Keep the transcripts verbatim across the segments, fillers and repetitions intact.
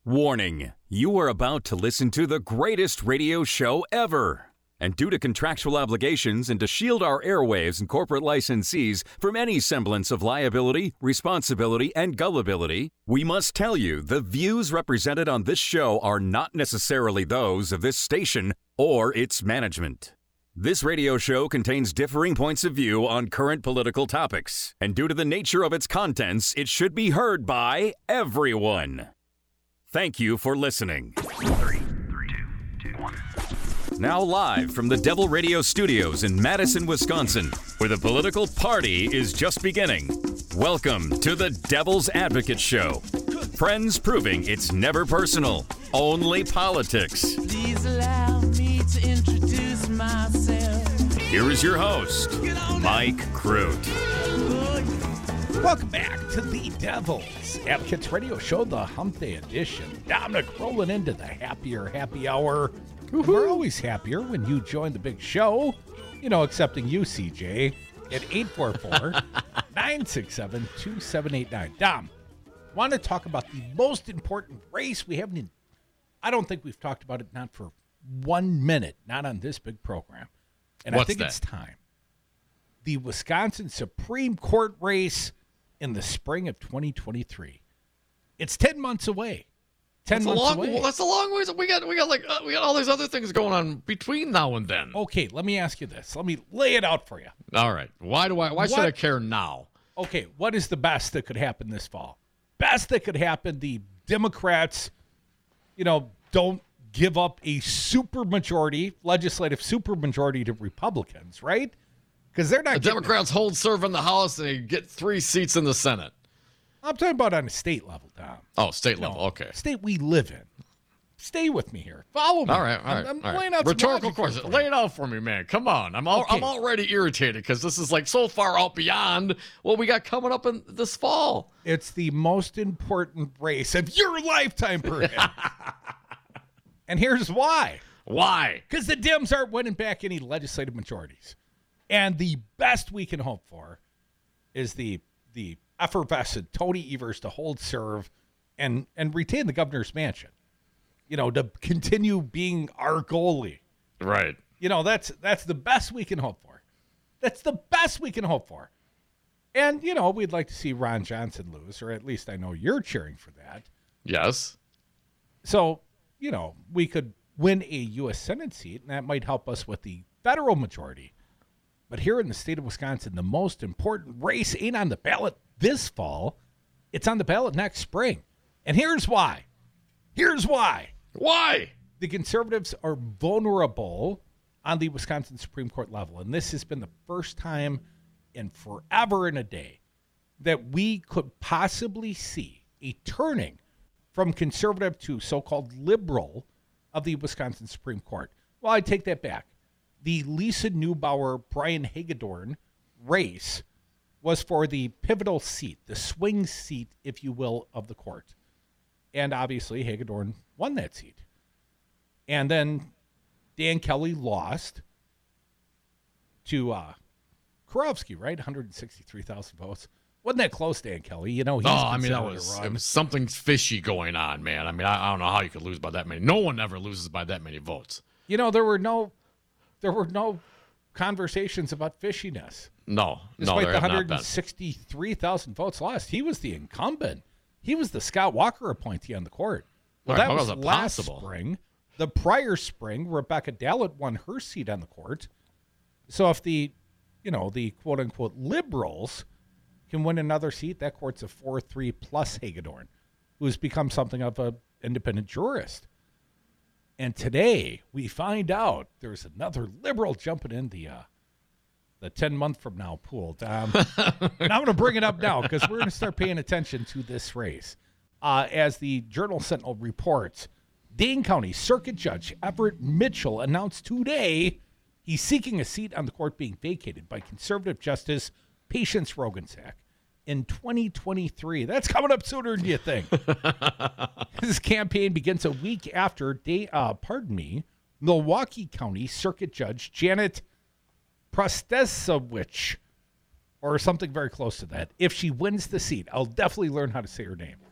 Warning, you are about to listen to the greatest radio show ever. And due to contractual obligations and to shield our airwaves and corporate licensees from any semblance of liability, responsibility, and gullibility, we must tell you the views represented on this show are not necessarily those of this station or its management. This radio show contains differing points of view on current political topics, and due to the nature of its contents, it should be heard by everyone. Thank you for listening. Three, three, two, two, one. Now live from the Devil Radio Studios in Madison, Wisconsin, where the political party is just beginning. Welcome to the Devil's Advocate Show. Friends proving it's never personal, only politics. Please allow me to introduce myself. Here is your host, Mike Crute. Welcome back to the Devil's Advocates Radio Show, the Hump Day edition. Dominic rolling into the happier happy hour. And we're always happier when you join the big show, you know, excepting you, C J, at eight four four, nine six seven, two seven eight nine. Dom, want to talk about the most important race we haven't, in, I don't think we've talked about it, not for one minute, not on this big program. And What's I think that? it's time. The Wisconsin Supreme Court race in the spring of twenty twenty-three. It's ten months away. Ten That's months a long, away. Well, that's a long ways. We got, we got like, uh, we got all these other things going on between now and then. Okay, let me ask you this. Let me lay it out for you. All right. Why do I? Why should What- I care now? Okay, what is the best that could happen this fall? Best that could happen, the Democrats, you know, don't give up a supermajority, legislative supermajority to Republicans, right? Because they're not The getting- Democrats hold serve in the House and they get three seats in the Senate. I'm talking about on a state level, Tom. Oh, state No, level. Okay. State we live in. Stay with me here. Follow me. All right. All right. I'm, I'm all right. laying out some Rhetorical logic here question. for Lay you. it out for me, man. Come on. I'm all, Okay. I'm already irritated because this is like so far out beyond what we got coming up in this fall. It's the most important race of your lifetime, perhaps. And here's why. Why? Because the Dems aren't winning back any legislative majorities. And the best we can hope for is the the effervescent Tony Evers to hold serve and, and retain the governor's mansion. You know, to continue being our goalie. Right. You know, that's that's the best we can hope for. That's the best we can hope for. And, you know, we'd like to see Ron Johnson lose, or at least I know you're cheering for that. Yes. So, you know, we could win a U S Senate seat, and that might help us with the federal majority. But here in the state of Wisconsin, the most important race ain't on the ballot this fall. It's on the ballot next spring. And here's why. Here's why. Why? The conservatives are vulnerable on the Wisconsin Supreme Court level. And this has been the first time in forever and a day that we could possibly see a turning from conservative to so-called liberal of the Wisconsin Supreme Court. Well, I take that back. The Lisa Neubauer, Brian Hagedorn race was for the pivotal seat, the swing seat, if you will, of the court. And obviously, Hagedorn won that seat. And then Dan Kelly lost to uh, Kurowski, right? one hundred sixty-three thousand votes. Wasn't that close, Dan Kelly? You know, he's Oh, I mean, that considered a was, run. it was something fishy going on, man. I mean, I, I don't know how you could lose by that many. No one ever loses by that many votes. You know, there were no, there were no conversations about fishiness. No, no, Despite there the have not one been. hundred sixty-three thousand votes lost, he was the incumbent. He was the Scott Walker appointee on the court. Well, Right, that how was was it last possible? spring. The prior spring, Rebecca Dallett won her seat on the court. So if the, you know, the quote-unquote liberals can win another seat, that court's a four three plus Hagedorn, who's become something of an independent jurist. And today we find out there's another liberal jumping in the uh, the ten month from now pool. Um, and I'm going to bring it up now because we're going to start paying attention to this race. Uh, as the Journal Sentinel reports, Dane County Circuit Judge Everett Mitchell announced today he's seeking a seat on the court being vacated by conservative Justice Patience Rogansack in twenty twenty-three. That's coming up sooner than you think. His campaign begins a week after, day, uh, pardon me, Milwaukee County Circuit Judge Janet Prostesowicz, or something very close to that. If she wins the seat, I'll definitely learn how to say her name.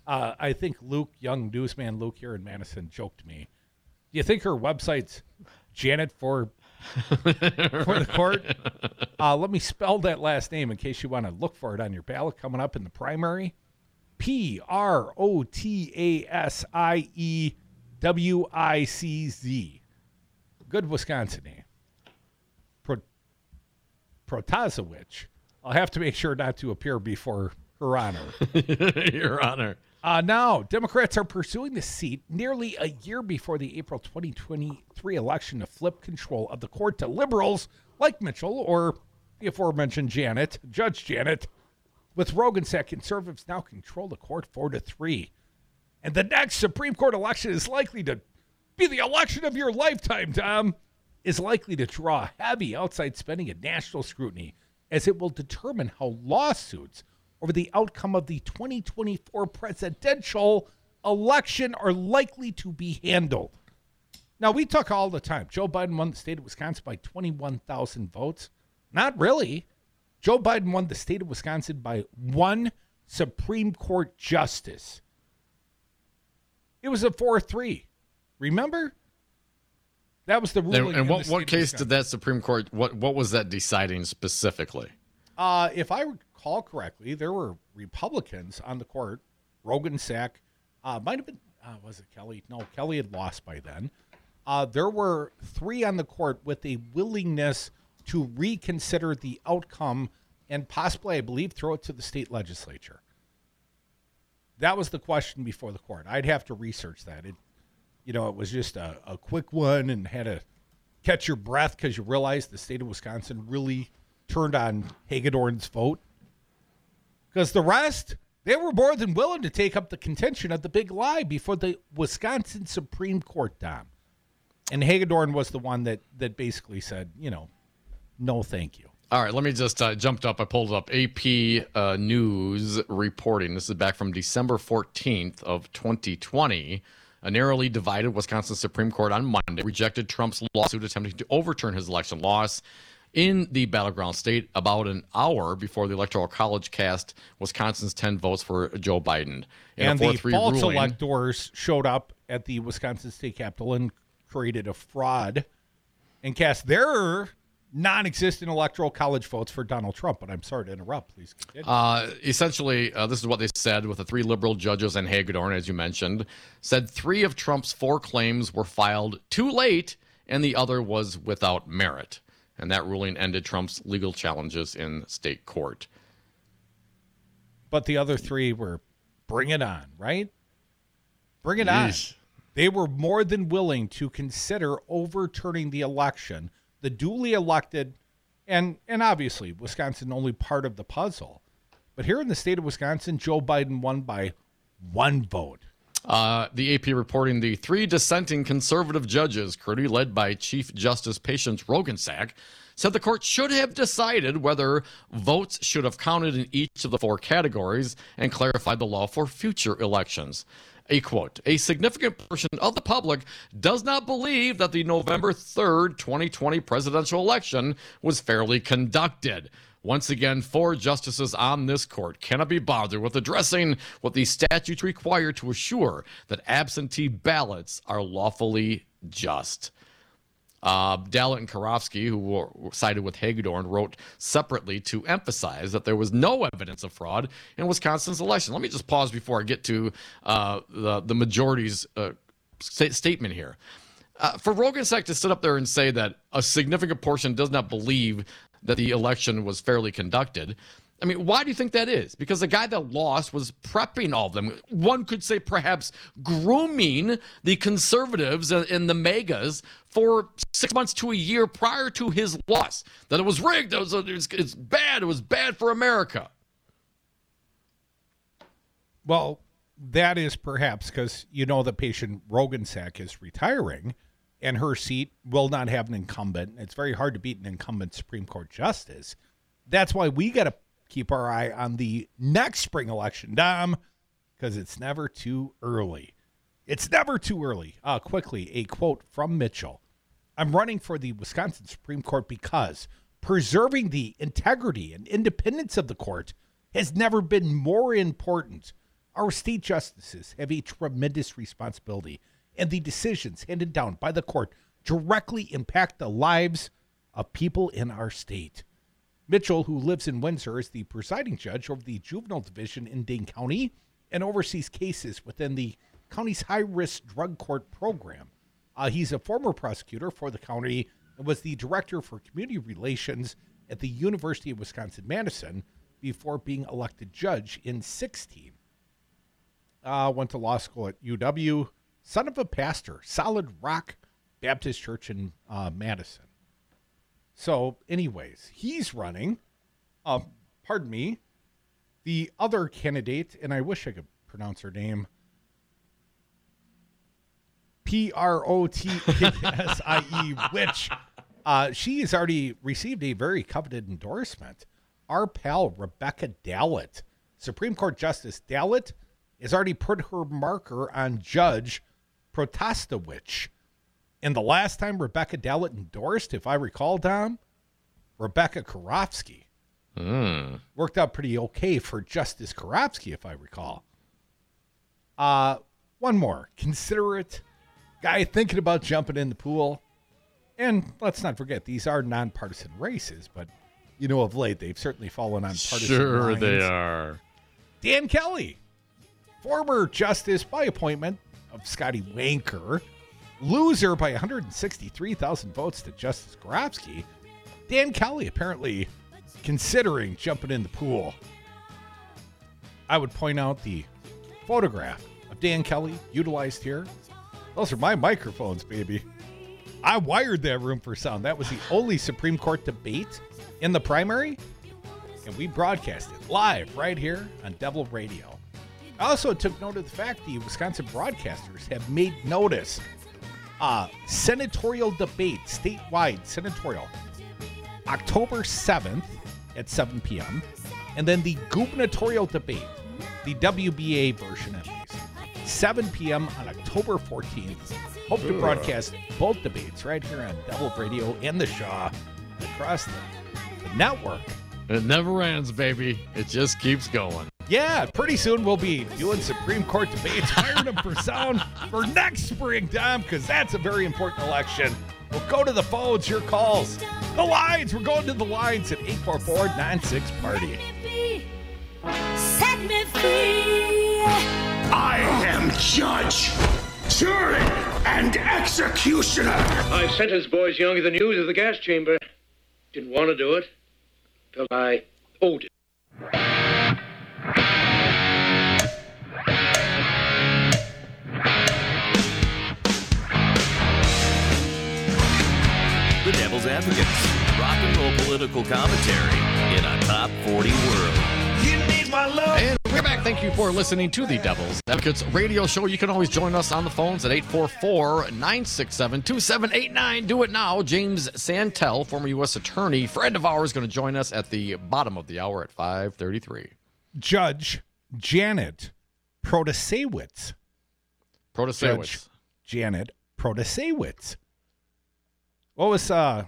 Uh, I think Luke, young newsman Luke here in Madison, joked me. Do you think her website's Janet for, for the court? Uh, let me spell that last name in case you want to look for it on your ballot coming up in the primary. P R O T A S I E W I C Z. Good Wisconsin name. Pro, Protasiewicz. I'll have to make sure not to appear before Her Honor. Your Honor. Uh, now, Democrats are pursuing the seat nearly a year before the April twenty twenty-three election to flip control of the court to liberals like Mitchell or the aforementioned Janet, Judge Janet. With Roggensack, conservatives now control the court four to three. And the next Supreme Court election is likely to be the election of your lifetime, Tom, is likely to draw heavy outside spending and national scrutiny as it will determine how lawsuits over the outcome of the twenty twenty-four presidential election are likely to be handled. Now, we talk all the time. Joe Biden won the state of Wisconsin by twenty-one thousand votes. Not really. Joe Biden won the state of Wisconsin by one Supreme Court justice. It was a four three. Remember? That was the ruling. And, and what, what case did that Supreme Court, what, what was that deciding specifically? Uh, if I recall correctly, there were Republicans on the court. Roggensack, uh, might have been, uh, was it Kelly? No, Kelly had lost by then. Uh, there were three on the court with a willingness to reconsider the outcome and possibly, I believe, throw it to the state legislature. That was the question before the court. I'd have to research that. It, you know, it was just a, a quick one and had to catch your breath because you realized the state of Wisconsin really turned on Hagedorn's vote. Because the rest, they were more than willing to take up the contention of the big lie before the Wisconsin Supreme Court, Tom. And Hagedorn was the one that that basically said, you know, no thank you. All right, let me just uh, jumped up. I pulled up A P uh, News reporting. This is back from December fourteenth of twenty twenty. A narrowly divided Wisconsin Supreme Court on Monday rejected Trump's lawsuit attempting to overturn his election loss in the battleground state about an hour before the Electoral College cast Wisconsin's ten votes for Joe Biden. In and a the false ruling, electors showed up at the Wisconsin State Capitol and created a fraud and cast their non-existent Electoral College votes for Donald Trump. But I'm sorry to interrupt. Please continue. Uh, essentially, uh, this is what they said with the three liberal judges and Hagedorn, as you mentioned, said three of Trump's four claims were filed too late and the other was without merit. And that ruling ended Trump's legal challenges in state court. But the other three were bring it on, right? Bring it Yeesh. on. They were more than willing to consider overturning the election, the duly elected, and and obviously Wisconsin only part of the puzzle. But here in the state of Wisconsin, Joe Biden won by one vote. Uh, the A P reporting the three dissenting conservative judges, currently led by Chief Justice Patience Roggensack, said the court should have decided whether votes should have counted in each of the four categories and clarified the law for future elections. A quote, a significant portion of the public does not believe that the November third, twenty twenty presidential election was fairly conducted. Once again, four justices on this court cannot be bothered with addressing what the statutes require to assure that absentee ballots are lawfully just. Uh, Dalit and Karofsky, who were sided with Hagedorn, wrote separately to emphasize that there was no evidence of fraud in Wisconsin's election. Let me just pause before I get to uh, the, the majority's uh, st- statement here. Uh, for Roggensack to sit up there and say that a significant portion does not believe that the election was fairly conducted, I mean, why do you think that is? Because the guy that lost was prepping all of them. One could say perhaps grooming the conservatives and the megas for six months to a year prior to his loss. That it was rigged, it was, it was, it's bad, it was bad for America. Well, that is perhaps because you know the patient Roggensack is retiring and her seat will not have an incumbent. It's very hard to beat an incumbent Supreme Court justice. That's why we got to keep our eye on the next spring election, Dom, because it's never too early. It's never too early. Uh, quickly, a quote from Mitchell. I'm running for the Wisconsin Supreme Court because preserving the integrity and independence of the court has never been more important Our state justices have a tremendous responsibility, and the decisions handed down by the court directly impact the lives of people in our state. Mitchell, who lives in Windsor, is the presiding judge over the juvenile division in Dane County and oversees cases within the county's high-risk drug court program. Uh, he's a former prosecutor for the county and was the director for community relations at the University of Wisconsin-Madison before being elected judge in sixteen. Uh, went to law school at U W. Son of a pastor, Solid Rock Baptist Church in uh, Madison. So, anyways, he's running. Uh, pardon me. The other candidate, and I wish I could pronounce her name, P R O T S I E, which uh, she has already received a very coveted endorsement. Our pal, Rebecca Dallett, Supreme Court Justice Dallett, has already put her marker on Judge Protastowicz. And the last time Rebecca Dallett endorsed, if I recall, Dom, Rebecca Karofsky. Mm. Worked out pretty okay for Justice Karofsky, if I recall. Uh, one more. Considerate guy thinking about jumping in the pool. And let's not forget, these are nonpartisan races, but, you know, of late, they've certainly fallen on partisan Sure lines. they are. Dan Kelly, former justice by appointment of Scotty Wanker, loser by one hundred sixty-three thousand votes to Justice Karofsky. Dan Kelly apparently considering jumping in the pool. I would point out the photograph of Dan Kelly utilized here. Those are my microphones, baby. I wired that room for sound. That was the only Supreme Court debate in the primary, and we broadcast it live right here on Devil Radio. I also took note of the fact the Wisconsin broadcasters have made notice. Uh, senatorial debate, statewide senatorial, October seventh at seven p.m. And then the gubernatorial debate, the W B A version at least, seven p.m. on October fourteenth. Hope to broadcast both debates right here on Devil Radio and the Shaw across the, the network. It never ends, baby. It just keeps going. Yeah, pretty soon we'll be doing Supreme Court debates, hiring them for sound for next spring, Dom, because that's a very important election. We'll go to the phones, your calls. The lines, we're going to the lines at eight four four, nine six, party. Set me free. I am judge, jury, and executioner. I've sentenced boys younger than you to the gas chamber. Didn't want to do it. Felt I owed it. The Devil's Advocates, rock and roll political commentary in a top forty world. You need my love. And we're back. Thank you for listening to the Devil's Advocates radio show. You can always join us on the phones at eight four four, nine six seven, two seven eight nine. Do it now. James Santel, former U S attorney, friend of ours, going to join us at the bottom of the hour at five thirty-three. Judge Janet Protasewicz. Protasewicz. Judge Janet Protasewicz. What was uh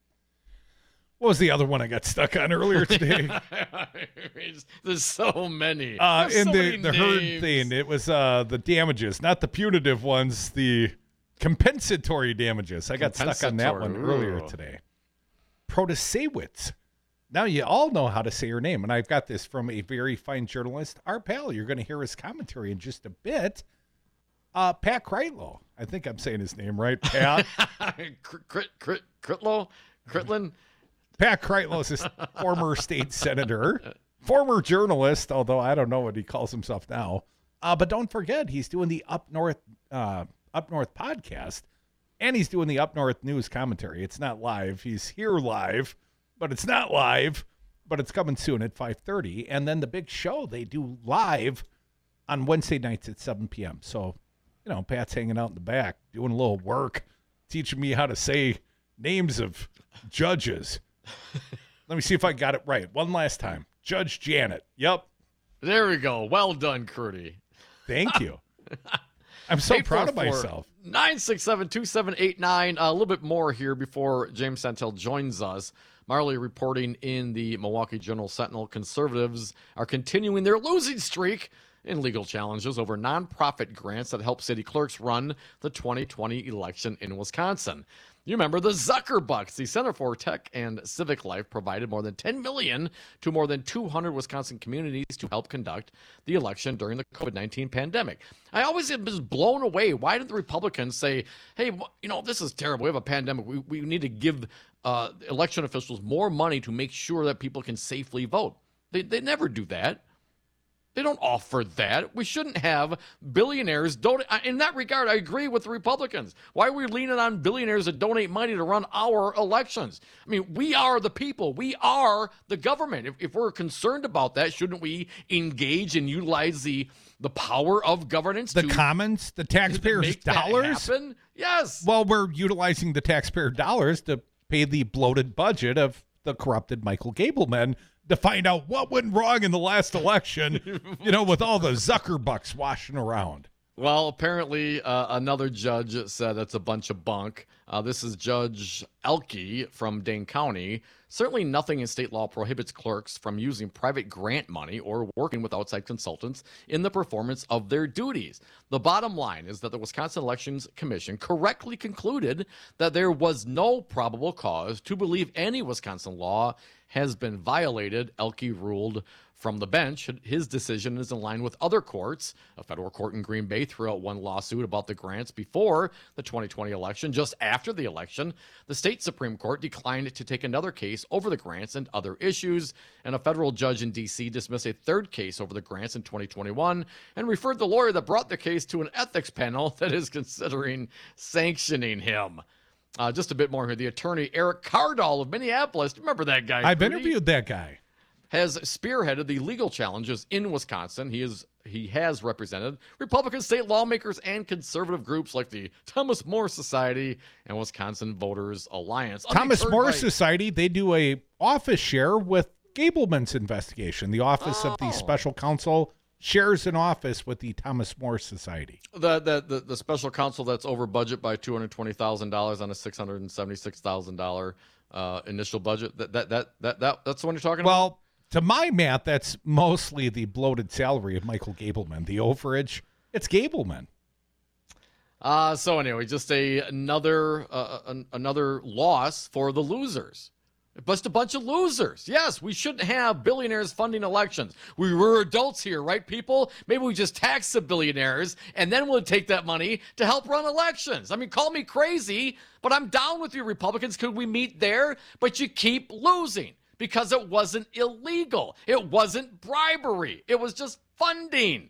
what was the other one I got stuck on earlier today? There's so many. Uh There's in so the, many the herd names. thing, it was uh the damages, not the punitive ones, the compensatory damages. I got stuck on that one Compensatory, earlier ooh. today. Protasewicz. Now you all know how to say her name, and I've got this from a very fine journalist, our pal. You're going to hear his commentary in just a bit. Uh, Pat Kreitlow. I think I'm saying his name right, Pat. Crit, crit, crit, Critlow? Critlin? Pat Kreitlow is a former state senator, former journalist, although I don't know what he calls himself now. Uh, but don't forget, he's doing the Up North uh, Up North podcast, and he's doing the Up North news commentary. It's not live. He's here live, but it's not live, but it's coming soon at five thirty. And then the big show they do live on Wednesday nights at seven p.m. So, you know, Pat's hanging out in the back, doing a little work, teaching me how to say names of judges. Let me see if I got it right. One last time. Judge Janet. Yep. There we go. Well done, Crudy. Thank you. I'm so proud of myself. nine six seven, two seven eight nine. A little bit more here before James Santel joins us. Marley reporting in the Milwaukee Journal Sentinel. Conservatives are continuing their losing streak in legal challenges over nonprofit grants that help city clerks run the twenty twenty election in Wisconsin. You remember the Zuckerbucks. The Center for Tech and Civic Life provided more than ten million dollars to more than two hundred Wisconsin communities to help conduct the election during the covid nineteen pandemic. I always was blown away. Why did the Republicans say, hey, you know, this is terrible. We have a pandemic. We, we need to give uh, election officials more money to make sure that people can safely vote. They, they never do that. They don't offer that. We shouldn't have billionaires donate. In that regard, I agree with the Republicans. Why are we leaning on billionaires that donate money to run our elections? I mean, we are the people. We are the government. If, if we're concerned about that, shouldn't we engage and utilize the the power of governance? The to, commons, the taxpayers' make dollars? That happen? Yes. Well, we're utilizing the taxpayer dollars to pay the bloated budget of the corrupted Michael Gableman to find out what went wrong in the last election, you know, with all the Zuckerbucks washing around. Well, apparently uh, another judge said it's a bunch of bunk. Uh, this is Judge Elke from Dane County. Certainly nothing in state law prohibits clerks from using private grant money or working with outside consultants in the performance of their duties. The bottom line is that the Wisconsin Elections Commission correctly concluded that there was no probable cause to believe any Wisconsin law has been violated. Elke ruled from the bench. His decision is in line with other courts. A federal court in Green Bay threw out one lawsuit about the grants before the twenty twenty election. Just after the election, the state Supreme Court declined to take another case over the grants and other issues. And a federal judge in D C dismissed a third case over the grants in twenty twenty-one and referred the lawyer that brought the case to an ethics panel that is considering sanctioning him. Uh, just a bit more here. The attorney Eric Cardall of Minneapolis, remember that guy? I've Rudy? interviewed that guy. Has spearheaded the legal challenges in Wisconsin. He is he has represented Republican state lawmakers and conservative groups like the Thomas More Society and Wisconsin Voters Alliance. Thomas Undeterred More by- Society, they do a office share with Gableman's investigation. The office Oh. of the special counsel shares an office with the Thomas More Society. The, the the the special counsel that's over budget by two hundred twenty thousand dollars on a six hundred seventy-six thousand dollars uh, initial budget. That that that that that that's the one you're talking about. Well, to my math, that's mostly the bloated salary of Michael Gableman. The overage, it's Gableman. Uh, so anyway, just a another uh, an, another loss for the losers. Just a bunch of losers. Yes, we shouldn't have billionaires funding elections. We were adults here, right, people? Maybe we just tax the billionaires, and then we'll take that money to help run elections. I mean, call me crazy, but I'm down with you, Republicans. Could we meet there? But you keep losing because it wasn't illegal. It wasn't bribery. It was just funding.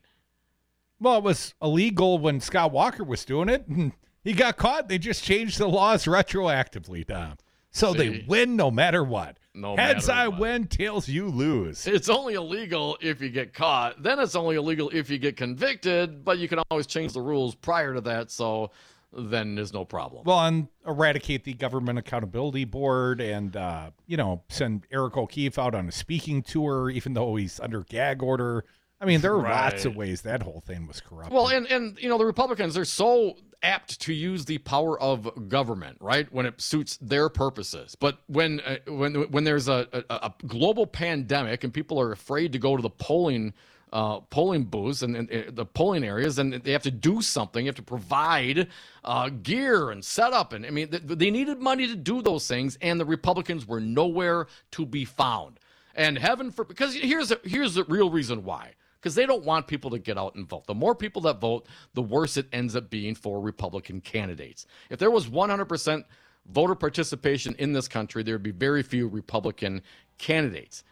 Well, it was illegal when Scott Walker was doing it, and he got caught. They just changed the laws retroactively, Tom. So See? they win no matter what. No Heads matter I what. win, tails you lose. It's only illegal if you get caught. Then it's only illegal if you get convicted, but you can always change the rules prior to that, so then there's no problem. Well, and eradicate the Government Accountability Board and, uh, you know, send Eric O'Keefe out on a speaking tour, even though he's under gag order. I mean, there are Right. lots of ways that whole thing was corrupt. Well, and, and, you know, the Republicans are so apt to use the power of government, right, when it suits their purposes. But when uh, when when there's a, a, a global pandemic and people are afraid to go to the polling uh, polling booths and, and uh, the polling areas, and they have to do something, you have to provide uh, gear and setup. And I mean, th- they needed money to do those things, and the Republicans were nowhere to be found. And heaven for, because here's a, here's the real reason why. Because they don't want people to get out and vote. The more people that vote, the worse it ends up being for Republican candidates. If there was one hundred percent voter participation in this country, there would be very few Republican candidates.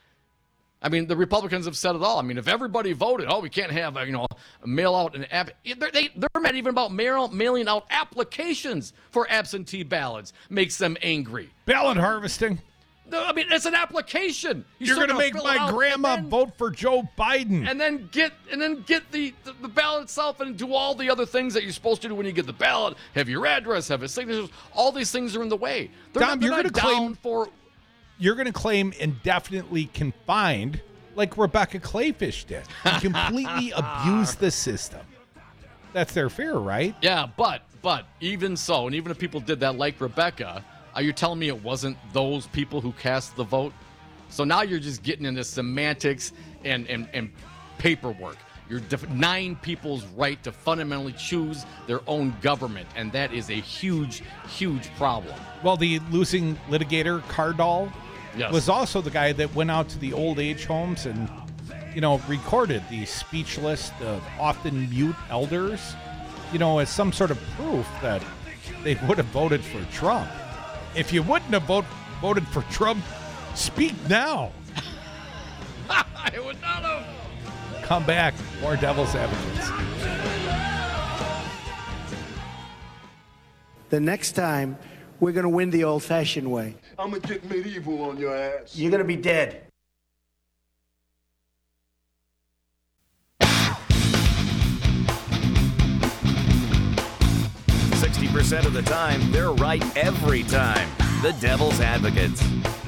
I mean, the Republicans have said it all. I mean, if everybody voted, oh, we can't have, a, you know, a mail out an app. They're, they, they're mad even about mail, mailing out applications for absentee ballots. Makes them angry. Ballot harvesting. I mean, it's an application. You're still going to gotta make fill my it out grandma and then- vote for Joe Biden. and then get and then get the, the, the ballot itself and do all the other things that you're supposed to do when you get the ballot. Have your address, have his signatures. All these things are in the way. They're Dom, not, they're you're not gonna down claim- for. You're going to claim indefinitely confined like Rebecca Clayfish did. And completely abuse the system. That's their fear, right? Yeah, but but even so, and even if people did that like Rebecca, are you telling me it wasn't those people who cast the vote? So now you're just getting into semantics and, and, and paperwork. You're denying people's right to fundamentally choose their own government, and that is a huge, huge problem. Well, the losing litigator, Cardall, Yes. was also the guy that went out to the old age homes and, you know, recorded the speechless, the often mute elders, you know, as some sort of proof that they would have voted for Trump. If you wouldn't have vote, voted for Trump, speak now. I would not have. Come back, more Devil's Advocates. The next time, we're going to win the old-fashioned way. I'm gonna get medieval on your ass. You're going to be dead. sixty percent of the time, they're right every time. The Devil's Advocates.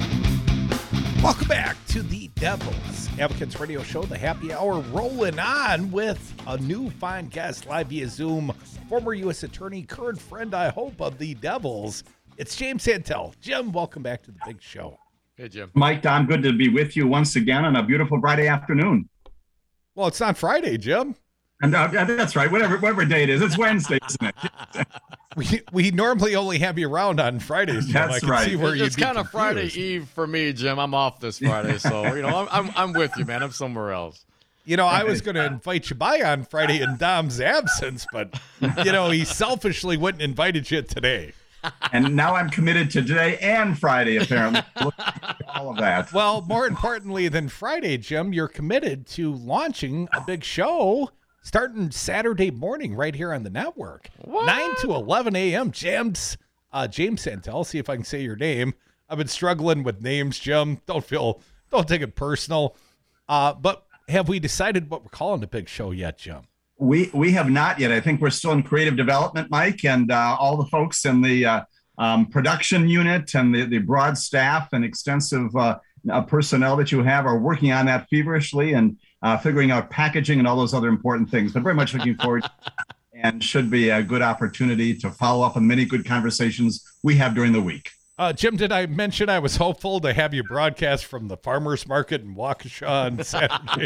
Welcome back to the Devil's Advocates Radio Show, the happy hour rolling on with a new fine guest live via Zoom, former U S attorney, current friend, I hope, of the Devils. It's James Santel. Jim, welcome back to the big show. Hey, Jim. Mike, Don, good to be with you once again on a beautiful Friday afternoon. Well, it's not Friday, Jim. And uh, that's right, whatever whatever day it is. It's Wednesday, isn't it? We we normally only have you around on Fridays, Jim. That's I can right. see where It's you'd be kind of Friday confused. Eve for me, Jim. I'm off this Friday, so you know I'm I'm, I'm with you, man. I'm somewhere else. You know, I was going to invite you by on Friday in Dom's absence, but, you know, he selfishly went and invited you today. And now I'm committed to today and Friday, apparently. All of that. Well, more importantly than Friday, Jim, you're committed to launching a big show starting Saturday morning right here on the network. What? nine to eleven a.m. James, uh, James Santel, see if I can say your name. I've been struggling with names, Jim. Don't feel, don't take it personal. Uh, but have we decided what we're calling the big show yet, Jim? We we have not yet. I think we're still in creative development, Mike, and uh, all the folks in the uh, um, production unit and the, the broad staff and extensive uh, uh, personnel that you have are working on that feverishly and uh, figuring out packaging and all those other important things. But very much looking forward and should be a good opportunity to follow up on many good conversations we have during the week. Uh, Jim, did I mention I was hopeful to have you broadcast from the farmer's market in Waukesha on Saturday?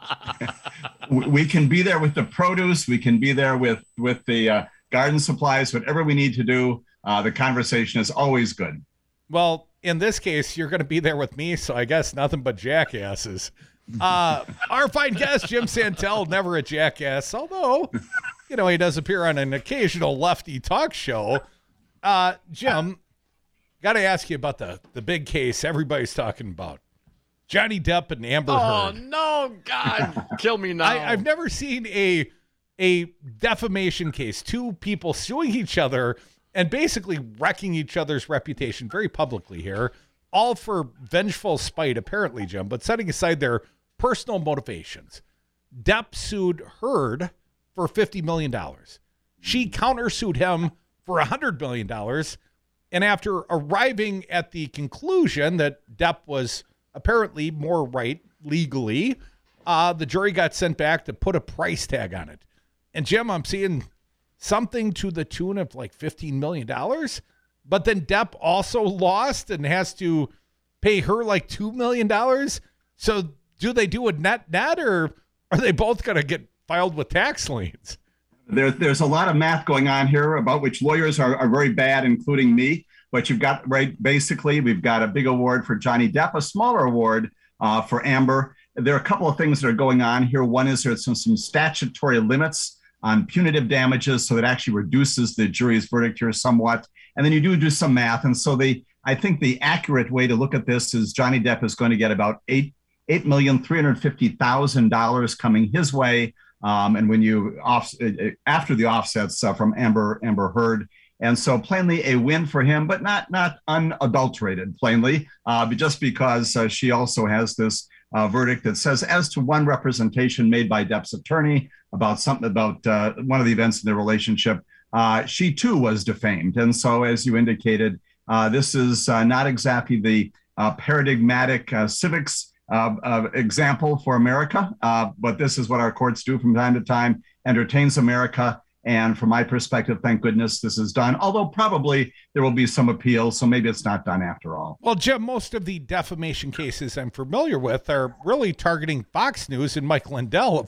We can be there with the produce. We can be there with, with the uh, garden supplies, whatever we need to do. Uh, the conversation is always good. Well, in this case, you're going to be there with me, so I guess nothing but jackasses. Uh, our fine guest, Jim Santel, never a jackass, although, you know, he does appear on an occasional lefty talk show. Uh, Jim, got to ask you about the, the big case everybody's talking about. Johnny Depp and Amber Oh, Heard. no, God. Kill me now. I, I've never seen a a defamation case, two people suing each other and basically wrecking each other's reputation very publicly here, all for vengeful spite, apparently, Jim, but setting aside their personal motivations. Depp sued Heard for fifty million dollars. She countersued him for one hundred million dollars. And after arriving at the conclusion that Depp was apparently more right legally, uh, the jury got sent back to put a price tag on it. And Jim, I'm seeing something to the tune of like fifteen million dollars, but then Depp also lost and has to pay her like two million dollars. So do they do a net net, or are they both going to get filed with tax liens? There, there's a lot of math going on here about which lawyers are, are very bad, including me. But you've got, right, basically, we've got a big award for Johnny Depp, a smaller award uh, for Amber. There are a couple of things that are going on here. One is there's some, some statutory limits on punitive damages, so that actually reduces the jury's verdict here somewhat. And then you do do some math. And so the I think the accurate way to look at this is Johnny Depp is going to get about eight eight million three hundred fifty thousand dollars coming his way. Um, and when you off after the offsets uh, from Amber Amber Heard. And so plainly a win for him, but not not unadulterated, plainly, uh, but just because uh, she also has this uh, verdict that says, as to one representation made by Depp's attorney about something about uh, one of the events in their relationship, uh, she too was defamed. And so, as you indicated, uh, this is uh, not exactly the uh, paradigmatic uh, civics uh, uh, example for America, uh, but this is what our courts do from time to time, entertains America. And from my perspective, thank goodness this is done, although probably there will be some appeal, so maybe it's not done after all. Well, Jim, most of the defamation cases I'm familiar with are really targeting Fox News and Mike Lindell of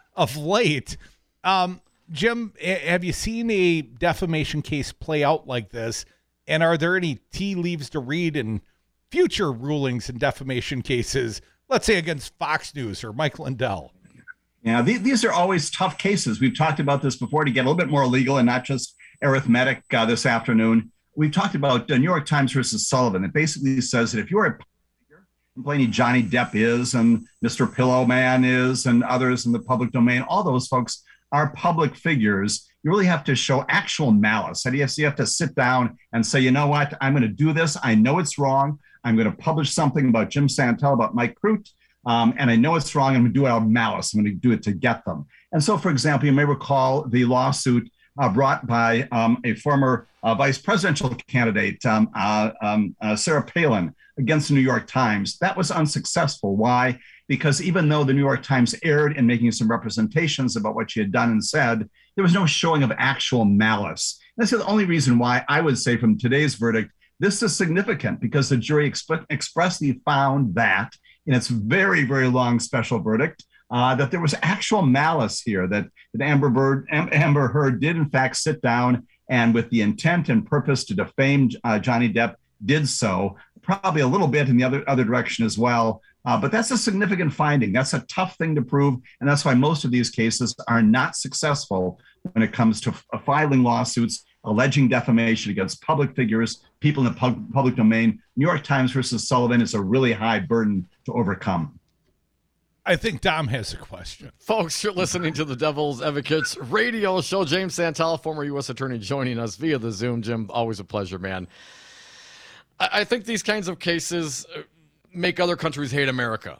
of late. Um, Jim, have you seen a defamation case play out like this? And are there any tea leaves to read in future rulings in defamation cases, let's say against Fox News or Mike Lindell? Yeah, th- these are always tough cases. We've talked about this before to get a little bit more legal and not just arithmetic uh, this afternoon. We've talked about uh, New York Times versus Sullivan. It basically says that if you're a figure, complaining Johnny Depp is and Mister Pillowman is and others in the public domain, all those folks are public figures. You really have to show actual malice. And yes, you have to sit down and say, you know what, I'm going to do this. I know it's wrong. I'm going to publish something about Jim Santel, about Mike Crute. Um, and I know it's wrong. I'm going to do it out of malice. I'm going to do it to get them. And so, for example, you may recall the lawsuit uh, brought by um, a former uh, vice presidential candidate, um, uh, um, uh, Sarah Palin, against the New York Times. That was unsuccessful. Why? Because even though the New York Times erred in making some representations about what she had done and said, there was no showing of actual malice. That's the only reason why I would say from today's verdict, this is significant, because the jury exp- expressly found that in its very, very long special verdict, uh, that there was actual malice here, that, that Amber, Bird, Amber Heard did in fact sit down and with the intent and purpose to defame uh, Johnny Depp did so, probably a little bit in the other, other direction as well. Uh, but that's a significant finding. That's a tough thing to prove. And that's why most of these cases are not successful when it comes to f- filing lawsuits alleging defamation against public figures, people in the pub- public domain. New York Times versus Sullivan is a really high burden to overcome. I think Dom has a question. Folks, you're listening to the Devil's Advocates radio show. James Santel, former U S attorney, joining us via the Zoom. Jim, always a pleasure, man. I, I think these kinds of cases make other countries hate America.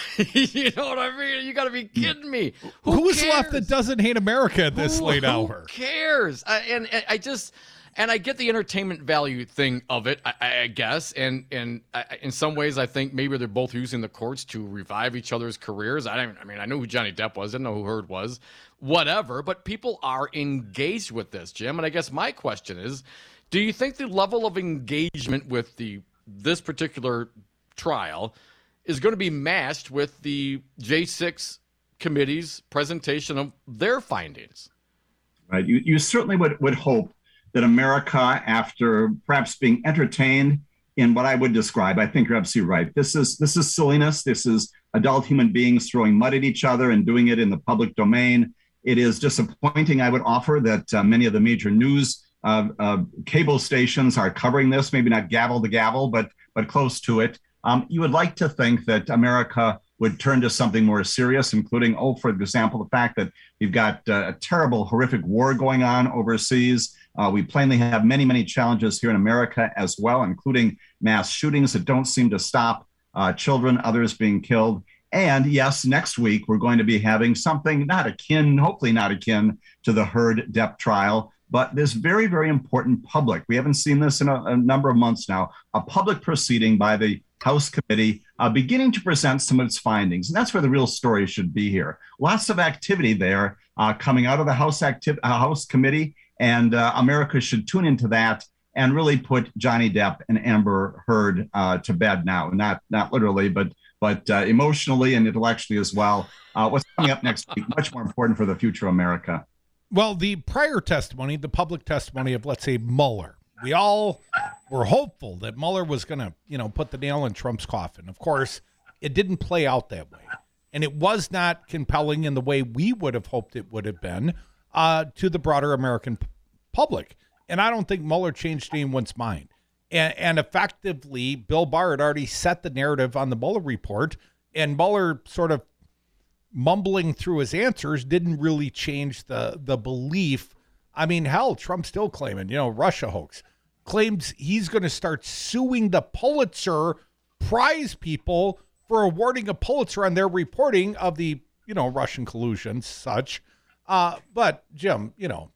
You know what I mean? You got to be kidding me. Who Who's cares? left that doesn't hate America at this who, late who hour? Who cares? I, and, and I just, and I get the entertainment value thing of it, I, I guess. And and I, in some ways, I think maybe they're both using the courts to revive each other's careers. I don't. I mean, I know who Johnny Depp was. I didn't know who Heard was. Whatever. But people are engaged with this, Jim. And I guess my question is, do you think the level of engagement with the this particular trial is going to be matched with the J six committee's presentation of their findings? Right. You, you certainly would, would hope that America, after perhaps being entertained in what I would describe, I think you're absolutely right. This is this is silliness. This is adult human beings throwing mud at each other and doing it in the public domain. It is disappointing, I would offer, that uh, many of the major news uh, uh, cable stations are covering this, maybe not gavel to gavel, but but close to it. Um, you would like to think that America would turn to something more serious, including, oh, for example, the fact that we've got uh, a terrible, horrific war going on overseas. Uh, we plainly have many, many challenges here in America as well, including mass shootings that don't seem to stop, uh, children, others being killed. And yes, next week, we're going to be having something not akin, hopefully not akin to the Heard Depp trial, but this very, very important public. We haven't seen this in a, a number of months now, a public proceeding by the House committee uh, beginning to present some of its findings. And that's where the real story should be here. Lots of activity there uh, coming out of the House, acti- uh, House committee, and uh, America should tune into that and really put Johnny Depp and Amber Heard uh, to bed now. Not not literally, but but uh, emotionally and intellectually as well. Uh, what's coming up next week, much more important for the future of America. Well, the prior testimony, the public testimony of, let's say, Mueller, we all were hopeful that Mueller was going to, you know, put the nail in Trump's coffin. Of course, it didn't play out that way. And it was not compelling in the way we would have hoped it would have been uh, to the broader American p- public. And I don't think Mueller changed anyone's mind. And, and effectively, Bill Barr had already set the narrative on the Mueller report, and Mueller sort of mumbling through his answers didn't really change the, the belief. I mean, hell, Trump's still claiming, you know, Russia hoax, claims he's going to start suing the Pulitzer Prize people for awarding a Pulitzer on their reporting of the, you know, Russian collusion, such. Uh, but Jim, you know,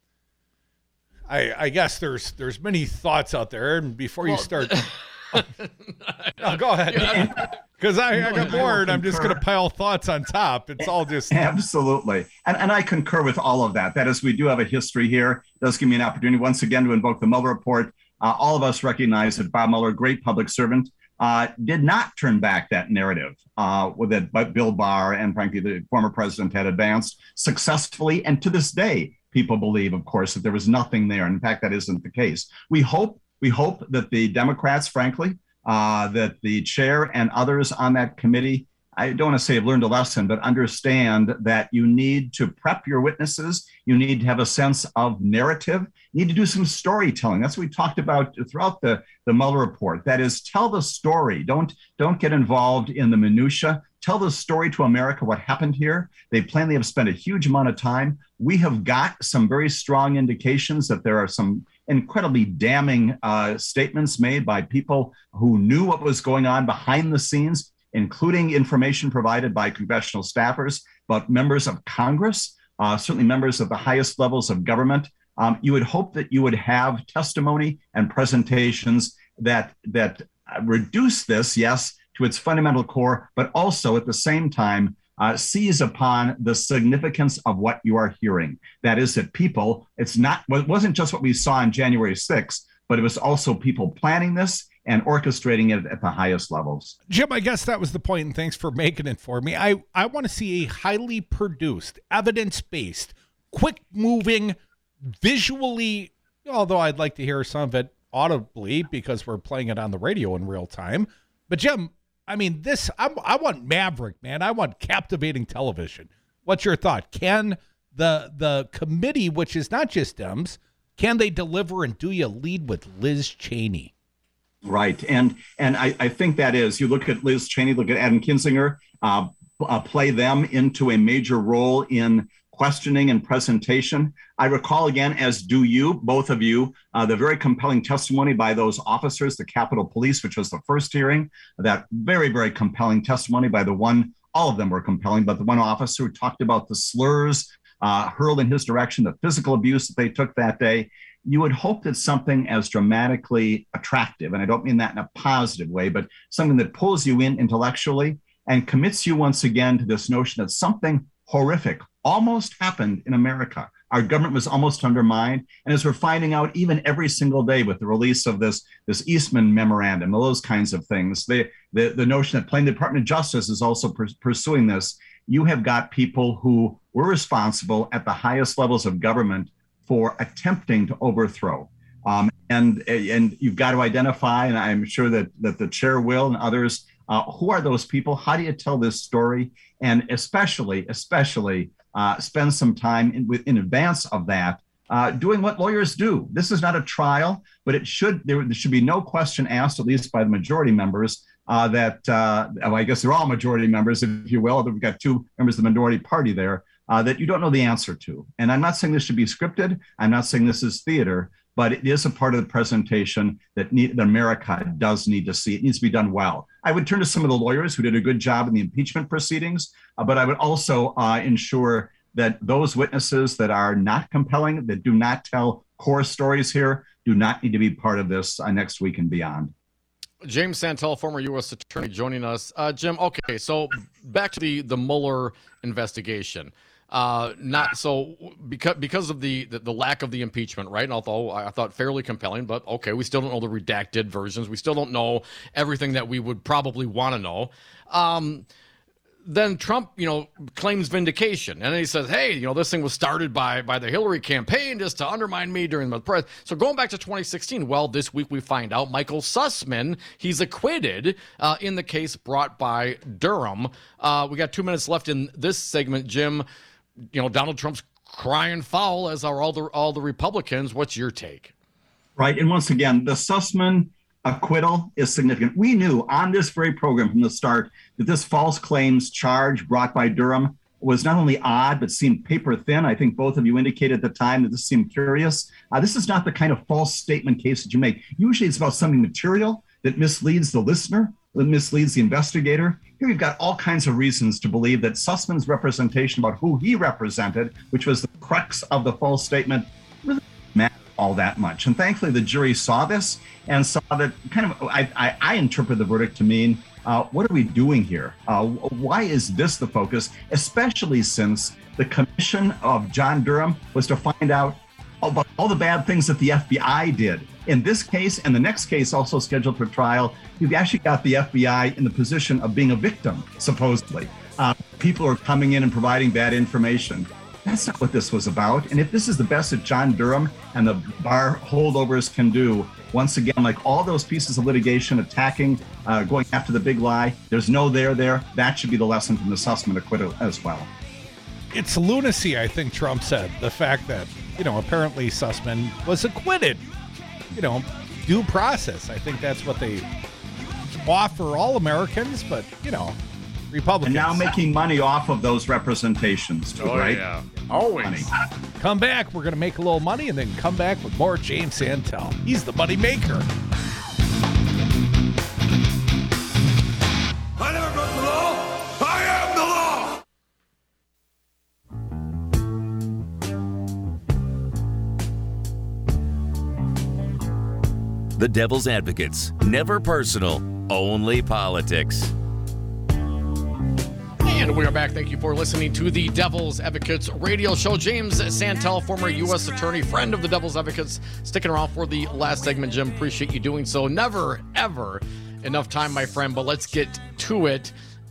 I, I guess there's there's many thoughts out there, and before well, you start, oh, no, go ahead, because I, I got bored. I'm just going to pile thoughts on top. It's all just absolutely, and and I concur with all of that. That is, we do have a history here. It does give me an opportunity once again to invoke the Mueller report. Uh, all of us recognize that Bob Mueller, great public servant, uh, did not turn back that narrative uh, that Bill Barr and, frankly, the former president had advanced successfully. And to this day, people believe, of course, that there was nothing there. In fact, that isn't the case. We hope we hope that the Democrats, frankly, uh, that the chair and others on that committee, I don't want to say have learned a lesson, but understand that you need to prep your witnesses. You need to have a sense of narrative. You need to do some storytelling. That's what we talked about throughout the, the Mueller report. That is, tell the story. Don't, don't get involved in the minutia. Tell the story to America, what happened here. They plainly have spent a huge amount of time. We have got some very strong indications that there are some incredibly damning uh, statements made by people who knew what was going on behind the scenes, including information provided by congressional staffers, but members of Congress, uh, certainly members of the highest levels of government. Um, you would hope that you would have testimony and presentations that that reduce this, yes, to its fundamental core, but also at the same time uh, seize upon the significance of what you are hearing. That is that people, it's not, it wasn't just what we saw on January sixth, but it was also people planning this and orchestrating it at the highest levels. Jim, I guess that was the point, and thanks for making it for me. I, I want to see a highly produced, evidence-based, quick-moving, visually, although I'd like to hear some of it audibly because we're playing it on the radio in real time. But Jim, I mean, this, I'm, I want Maverick, man. I want captivating television. What's your thought? Can the the committee, which is not just Dems, can they deliver, and do you lead with Liz Cheney? Right. And and I, I think that is, you look at Liz Cheney, look at Adam Kinzinger, uh, uh, play them into a major role in questioning and presentation. I recall, again, as do you, both of you, uh, the very compelling testimony by those officers, the Capitol Police, which was the first hearing, that very, very compelling testimony by the one, all of them were compelling, but the one officer who talked about the slurs uh, hurled in his direction, the physical abuse that they took that day. You would hope that something as dramatically attractive, and I don't mean that in a positive way, but something that pulls you in intellectually and commits you once again to this notion that something horrific almost happened in America. Our government was almost undermined. And as we're finding out even every single day with the release of this, this Eastman memorandum, those kinds of things, the, the, the notion that plain the Department of Justice is also pr- pursuing this, you have got people who were responsible at the highest levels of government for attempting to overthrow. Um, and, and you've got to identify, and I'm sure that, that the chair will and others, uh, who are those people? How do you tell this story? And especially, especially uh, spend some time in, in advance of that, uh, doing what lawyers do. This is not a trial, but it should, there, there should be no question asked, at least by the majority members, uh, that, uh, well, I guess they're all majority members, if you will. We've got two members of the minority party there, uh, that you don't know the answer to. And I'm not saying this should be scripted. I'm not saying this is theater, but it is a part of the presentation that, need, that America does need to see. It needs to be done well. I would turn to some of the lawyers who did a good job in the impeachment proceedings, uh, but I would also uh, ensure that those witnesses that are not compelling, that do not tell core stories here, do not need to be part of this uh, next week and beyond. James Santel, former U S attorney, joining us. Uh, Jim, okay, so back to the, the Mueller investigation. Uh, not so because because of the, the the lack of the impeachment, right? And although I thought fairly compelling, but okay, we still don't know the redacted versions. We still don't know everything that we would probably want to know. Um, then Trump, you know, claims vindication, and then he says, "Hey, you know, this thing was started by by the Hillary campaign just to undermine me during the press." So going back to twenty sixteen, well, this week we find out Michael Sussman, he's acquitted uh, in the case brought by Durham. Uh, we got two minutes left in this segment, Jim. You know, Donald Trump's crying foul, as are all the all the Republicans. What's your take? Right. And once again, the Sussman acquittal is significant. We knew on this very program from the start that this false claims charge brought by Durham was not only odd, but seemed paper thin. I think both of you indicated at the time that this seemed curious. Uh, this is not the kind of false statement case that you make. Usually it's about something material that misleads the listener, that misleads the investigator. Here you've got all kinds of reasons to believe that Sussman's representation about who he represented, which was the crux of the false statement, really didn't matter all that much. And thankfully, the jury saw this and saw that kind of, I, I, I interpret the verdict to mean, uh, what are we doing here? Uh, why is this the focus? Especially since the commission of John Durham was to find out about all the bad things that the F B I did In this case and the next case also scheduled for trial, you've actually got the F B I in the position of being a victim, supposedly. Uh, people are coming in and providing bad information. That's not what this was about. And if this is the best that John Durham and the Barr holdovers can do, once again, like all those pieces of litigation attacking, uh, going after the big lie, there's no there there. That should be the lesson from the Sussman acquittal as well. It's lunacy, I think Trump said. The fact that, you know, apparently Sussman was acquitted. You know, due process. I think that's what they offer all Americans, but, you know, Republicans. And now making money off of those representations, too, oh, right? Yeah. Always. Money. Come back. We're going to make a little money and then come back with more James Santel. He's the money maker. I never broke the law. I am the law. The Devil's Advocates. Never personal, only politics. And we are back. Thank you for listening to the Devil's Advocates radio show. James Santel, former U S attorney, friend of the Devil's Advocates, sticking around for the last segment. Jim, appreciate you doing so. Never, ever enough time, my friend, but let's get to it.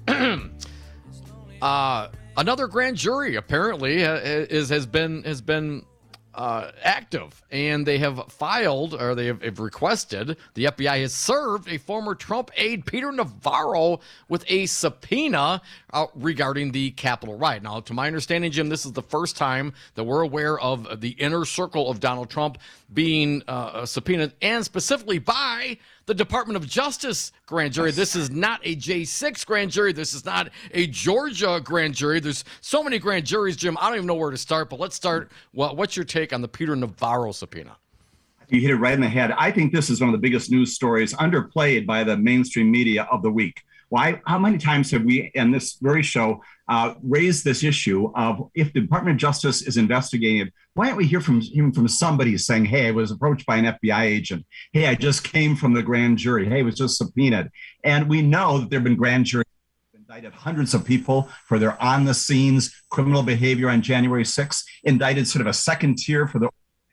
uh, another grand jury apparently is has been has been uh, active, and they have filed, or they have, have requested, the F B I has served a former Trump aide, Peter Navarro, with a subpoena uh, regarding the Capitol riot. Now, to my understanding, Jim, this is the first time that we're aware of the inner circle of Donald Trump being uh, subpoenaed, and specifically by the Department of Justice grand jury. This is not a J six grand jury. This is not a Georgia grand jury. There's so many grand juries, Jim. I don't even know where to start, but let's start. Well, what's your take on the Peter Navarro subpoena? You hit it right in the head. I think this is one of the biggest news stories underplayed by the mainstream media of the week. Why? How many times have we, in this very show, uh, raised this issue of if the Department of Justice is investigating it, why don't we hear from hear from somebody saying, hey, I was approached by an F B I agent. Hey, I just came from the grand jury. Hey, I was just subpoenaed. And we know that there have been grand juries that indicted hundreds of people for their on-the-scenes criminal behavior on January sixth, indicted sort of a second tier for the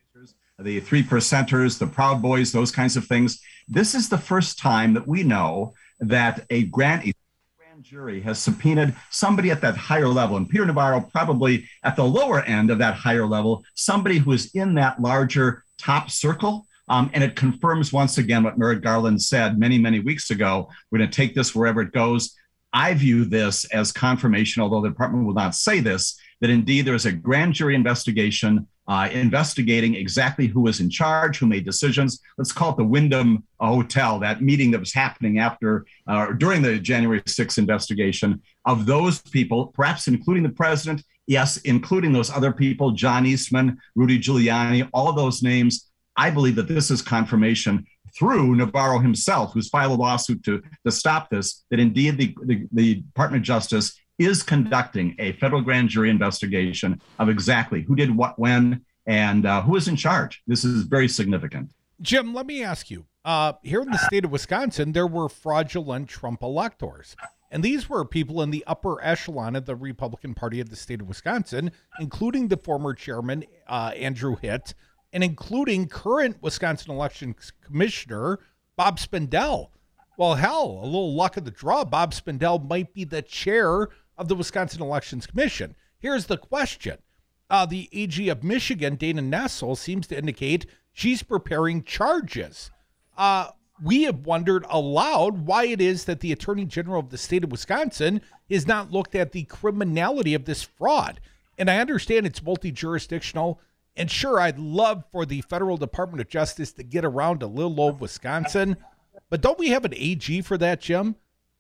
the three percenters, the Proud Boys, those kinds of things. This is the first time that we know that a grand, a grand jury has subpoenaed somebody at that higher level. And Peter Navarro probably at the lower end of that higher level, somebody who is in that larger top circle. Um, and it confirms once again what Merrick Garland said many, many weeks ago. We're going to take this wherever it goes. I view this as confirmation, although the department will not say this, that indeed there is a grand jury investigation uh, investigating exactly who was in charge, who made decisions. Let's call it the Wyndham Hotel, that meeting that was happening after, uh, during the January sixth investigation of those people, perhaps including the president, yes, including those other people, John Eastman, Rudy Giuliani, all those names. I believe that this is confirmation through Navarro himself, who's filed a lawsuit to, to stop this, that indeed the, the, the Department of Justice is conducting a federal grand jury investigation of exactly who did what when and uh, who is in charge. This is very significant. Jim, let me ask you, uh, here in the state of Wisconsin, there were fraudulent Trump electors. And these were people in the upper echelon of the Republican Party of the state of Wisconsin, including the former chairman, uh, Andrew Hitt, and including current Wisconsin Election Commissioner Bob Spindell. Well, hell, a little luck of the draw, Bob Spindell might be the chair of the Wisconsin Elections Commission. Here's the question. Uh, the A G of Michigan, Dana Nessel, seems to indicate she's preparing charges. Uh, we have wondered aloud why it is that the Attorney General of the state of Wisconsin has not looked at the criminality of this fraud. And I understand it's multi-jurisdictional. And sure, I'd love for the Federal Department of Justice to get around to little old Wisconsin. But don't we have an A G for that, Jim?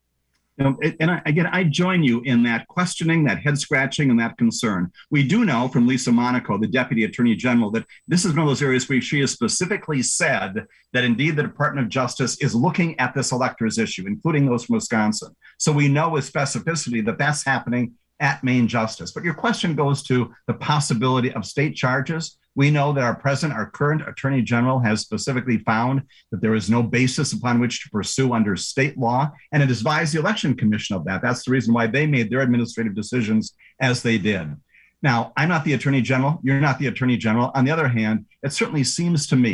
You know, and I, again, I join you in that questioning, that head scratching, and that concern. We do know from Lisa Monaco, the Deputy Attorney General, that this is one of those areas where she has specifically said that indeed the Department of Justice is looking at this electors issue, including those from Wisconsin. So we know with specificity that that's happening at Maine Justice. But your question goes to the possibility of state charges. We know that our present, our current Attorney General has specifically found that there is no basis upon which to pursue under state law, and it advised the Election Commission of that. That's the reason why they made their administrative decisions as they did. Now, I'm not the Attorney General. You're not the Attorney General. On the other hand, it certainly seems to me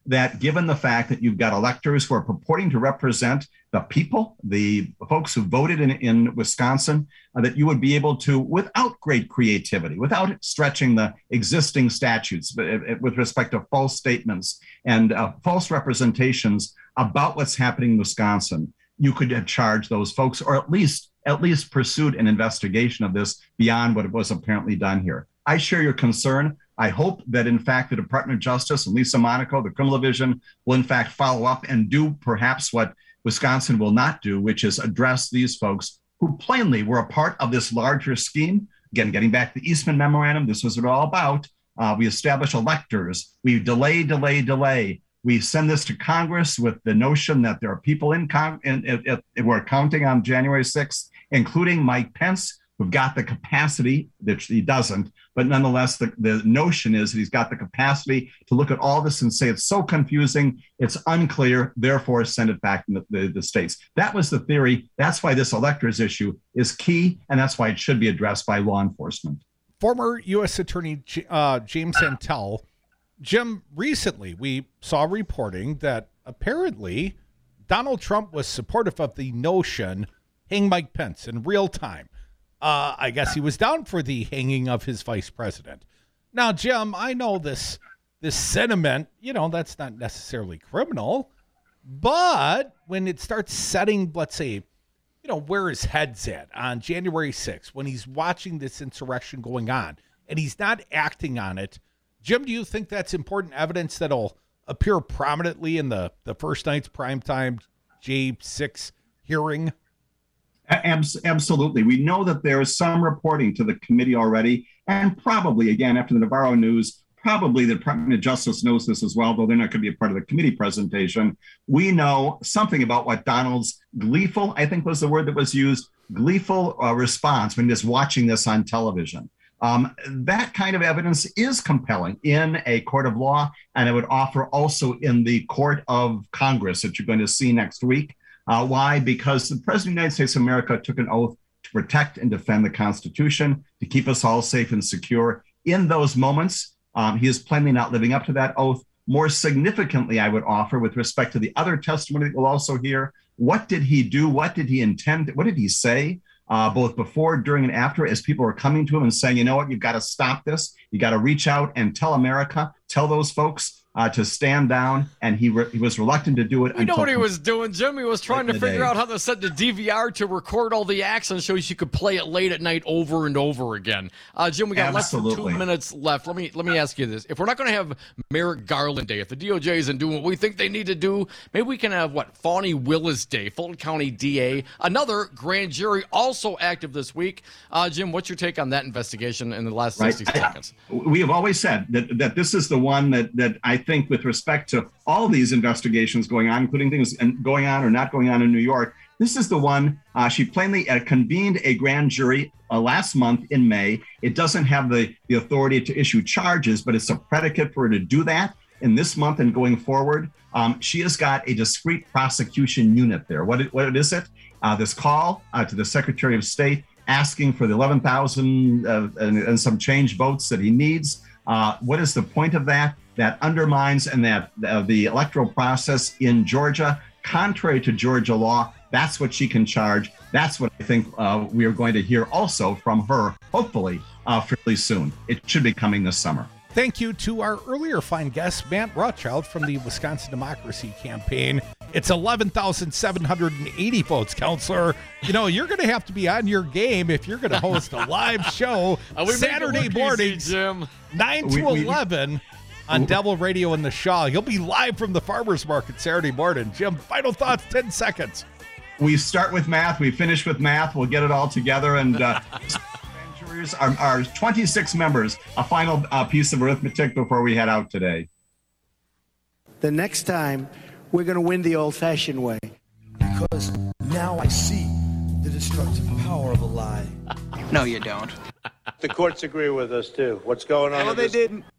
that given the fact that you've got electors who are purporting to represent the people, the folks who voted in, in Wisconsin, uh, that you would be able to, without great creativity, without stretching the existing statutes but, uh, with respect to false statements and uh, false representations about what's happening in Wisconsin, you could have charged those folks, or at least at least pursued an investigation of this beyond what was apparently done here. I share your concern. I hope that, in fact, the Department of Justice and Lisa Monaco, the criminal division, will, in fact, follow up and do perhaps what Wisconsin will not do, which is address these folks who plainly were a part of this larger scheme. Again, getting back to the Eastman Memorandum, this was what it all about. Uh, we establish electors. We delay, delay, delay. We send this to Congress with the notion that there are people in, Con- in, in, in, in we're counting on January sixth, including Mike Pence, who've got the capacity, which he doesn't, but nonetheless, the, the notion is that he's got the capacity to look at all this and say it's so confusing, it's unclear, therefore send it back to the, the, the states. That was the theory. That's why this electors issue is key, and that's why it should be addressed by law enforcement. Former U S Attorney uh, James Santel, Jim, recently we saw reporting that apparently Donald Trump was supportive of the notion hang Mike Pence in real time. Uh, I guess he was down for the hanging of his vice president. Now, Jim, I know this this sentiment, you know, that's not necessarily criminal, but when it starts setting, let's say, you know, where his head's at on January sixth, when he's watching this insurrection going on and he's not acting on it, Jim, do you think that's important evidence that'll appear prominently in the, the first night's primetime J six hearing? Absolutely. We know that there is some reporting to the committee already, and probably, again, after the Navarro news, probably the Department of Justice knows this as well, though they're not going to be a part of the committee presentation. We know something about what Donald's gleeful, I think was the word that was used, gleeful uh, response when he's watching this on television. Um, that kind of evidence is compelling in a court of law, and it would offer also in the court of Congress that you're going to see next week. Uh, why? Because the President of the United States of America took an oath to protect and defend the Constitution, to keep us all safe and secure. In those moments, um, he is plainly not living up to that oath. More significantly, I would offer, with respect to the other testimony that we'll also hear, what did he do? What did he intend? What did he say, uh, both before, during, and after, as people were coming to him and saying, you know what, you've got to stop this. You got to reach out and tell America, tell those folks, Uh, to stand down, and he re- he was reluctant to do it. We know what he was doing, Jim. He was trying to figure out how to set the D V R to record all the actions so you could play it late at night over and over again. Uh, Jim, we got Absolutely. less than two minutes left. Let me let me ask you this: if we're not going to have Merrick Garland Day, if the D O J isn't doing what we think they need to do, maybe we can have what Fawny Willis Day, Fulton County D A, another grand jury also active this week. Uh, Jim, what's your take on that investigation in the last sixty right. seconds? We have always said that that this is the one that that I think, with respect to all these investigations going on, including things and going on or not going on in New York, this is the one. Uh, she plainly uh, convened a grand jury uh, last month in May. It doesn't have the, the authority to issue charges, but it's a predicate for her to do that in this month and going forward. Um, she has got a discrete prosecution unit there. What, it, what is it? Uh, this call uh, to the Secretary of State asking for the eleven thousand uh, and, and some change votes that he needs. Uh, what is the point of that? That undermines and that uh, the electoral process in Georgia, contrary to Georgia law. That's what she can charge. That's what I think uh, we are going to hear also from her, hopefully, uh, fairly soon. It should be coming this summer. Thank you to our earlier fine guest, Matt Rothschild from the Wisconsin Democracy Campaign. It's eleven thousand seven hundred eighty votes, Counselor. You know, you're going to have to be on your game if you're going to host a live show uh, Saturday mornings, easy, Jim. nine to we, eleven we, on Devil Radio in the Shaw. You'll be live from the Farmers Market Saturday morning. Jim, final thoughts, ten seconds. We start with math. We finish with math. We'll get it all together. And uh, our, our twenty-six members, a final uh, piece of arithmetic before we head out today. The next time, we're going to win the old-fashioned way. Because now I see the destructive power of a lie. No, you don't. The courts agree with us, too. What's going on? No, they this- didn't.